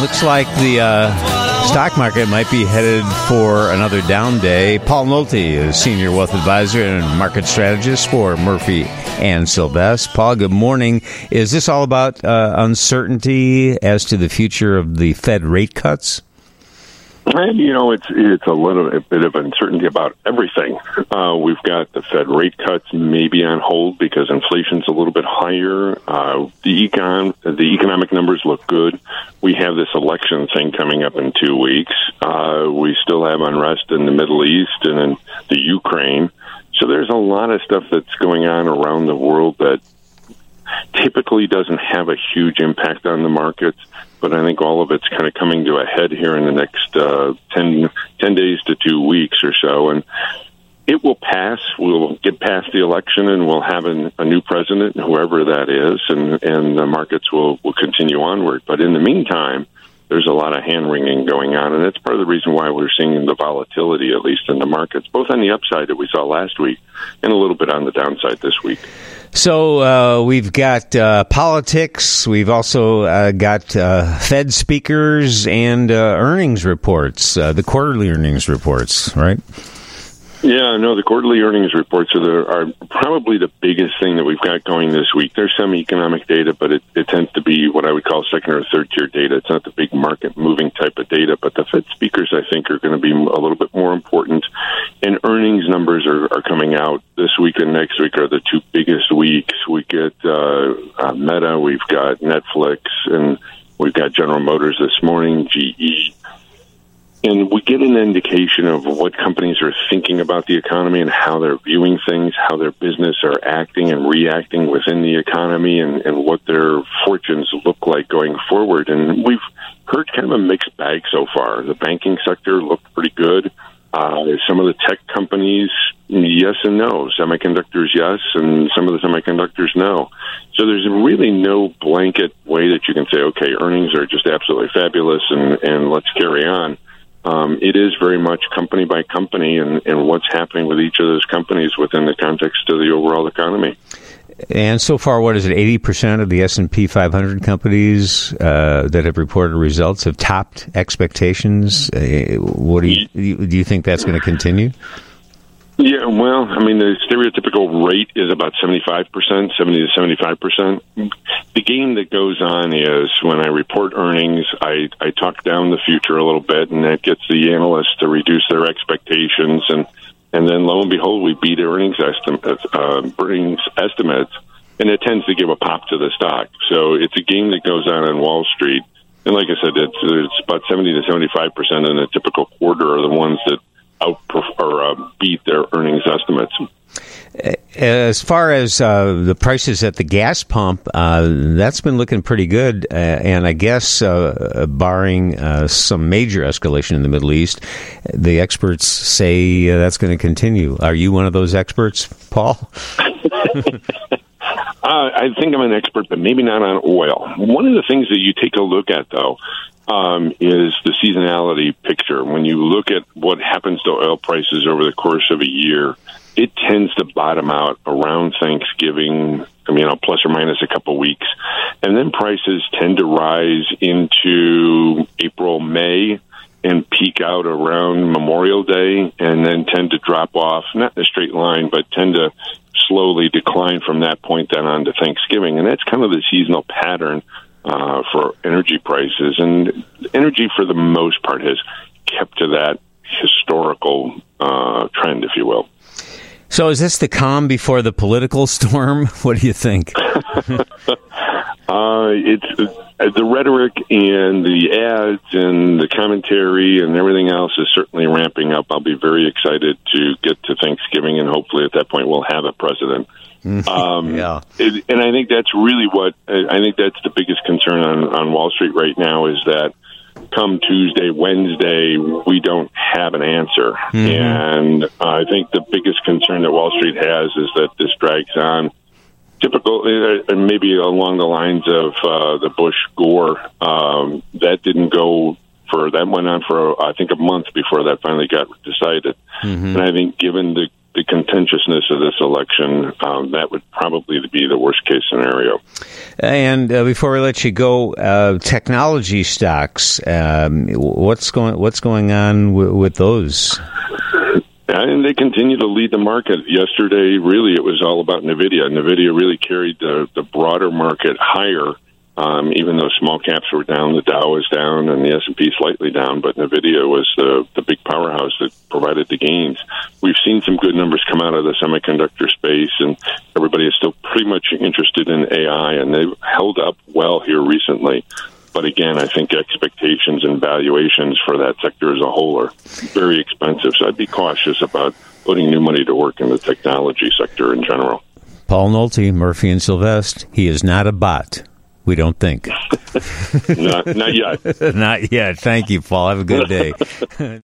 Looks like the stock market might be headed for another down day. Paul Nolte is Senior Wealth Advisor and Market Strategist for Murphy and Sylvester. Paul, good morning. Is this all about uncertainty as to the future of the Fed rate cuts? It's a little bit of uncertainty about everything. We've got the Fed rate cuts maybe on hold because inflation's a little bit higher. The economic numbers look good. We have this election thing coming up in 2 weeks. We still have unrest in the Middle East and in the Ukraine. So there's a lot of stuff that's going on around the world that typically doesn't have a huge impact on the markets. But I think all of it's kind of coming to a head here in the next 10 days to 2 weeks or so. And it will pass. We'll get past the election, and we'll have a new president, whoever that is, and the markets will continue onward. But in the meantime, there's a lot of hand-wringing going on, and that's part of the reason why we're seeing the volatility, at least in the markets, both on the upside that we saw last week and a little bit on the downside this week. So we've got politics. We've also got Fed speakers and earnings reports, the quarterly earnings reports, right? Yeah, no, the quarterly earnings reports are probably the biggest thing that we've got going this week. There's some economic data, but it tends to be what I would call second or third tier data. It's not the big market moving type of data, but the Fed speakers, I think, are going to be a little bit more important. And earnings numbers are coming out this week and next week are the two biggest weeks. We get Meta, we've got Netflix, and we've got General Motors this morning, GE. And we get an indication of what companies are thinking about the economy and how they're viewing things, how their business are acting and reacting within the economy, and what their fortunes look like going forward. And we've heard kind of a mixed bag so far. The banking sector looked pretty good. Some of the tech companies, yes and no. Semiconductors, yes, and some of the semiconductors, no. So there's really no blanket way that you can say, okay, earnings are just absolutely fabulous and let's carry on. It is very much company by company and what's happening with each of those companies within the context of the overall economy. And so far, what is it, 80% of the S&P 500 companies that have reported results have topped expectations? What do you think that's going to continue? Yeah, well, I mean, the stereotypical rate is about 75%, 70 to 75%. The game that goes on is when I report earnings, I talk down the future a little bit, and that gets the analysts to reduce their expectations. And then, lo and behold, we beat earnings estimates, and it tends to give a pop to the stock. So it's a game that goes on Wall Street. And like I said, it's about 70 to 75% in a typical quarter are the ones that beat their earnings estimates. As far as the prices at the gas pump, that's been looking pretty good. And I guess, barring some major escalation in the Middle East, the experts say that's going to continue. Are you one of those experts, Paul? I think I'm an expert, but maybe not on oil. One of the things that you take a look at, though, is the seasonality picture. When you look at what happens to oil prices over the course of a year, it tends to bottom out around Thanksgiving, plus or minus a couple weeks. And then prices tend to rise into April, May, and peak out around Memorial Day, and then tend to drop off, not in a straight line, but tend to slowly decline from that point then on to Thanksgiving. And that's kind of the seasonal pattern for energy prices. And energy, for the most part, has kept to that historical trend, if you will. So is this the calm before the political storm? What do you think? It's the rhetoric and the ads and the commentary and everything else is certainly ramping up. I'll be very excited to get to Thanksgiving, and hopefully at that point we'll have a president. Yeah. And I think that's really I think that's the biggest concern on Wall Street right now is that come Tuesday, Wednesday, we don't have an answer. Mm-hmm. And I think the biggest concern that Wall Street has is that this drags on. Typical, and maybe along the lines of the Bush-Gore, that didn't go that went on for, I think, a month before that finally got decided. Mm-hmm. And I think given the the contentiousness of this election, that would probably be the worst case scenario. And before we let you go, technology stocks, what's going on with those? And they continue to lead the market. Yesterday, really, it was all about NVIDIA. NVIDIA really carried the broader market higher, even though small caps were down, the Dow was down, and the S&P slightly down, but NVIDIA was the big powerhouse that provided the gains. We've seen some good numbers come out of the semiconductor space, and everybody is still pretty much interested in AI, and they've held up well here recently. But again, I think expectations and valuations for that sector as a whole are very expensive. So I'd be cautious about putting new money to work in the technology sector in general. Paul Nolte, Murphy and Sylvester, he is not a bot. We don't think. Not yet. Not yet. Thank you, Paul. Have a good day.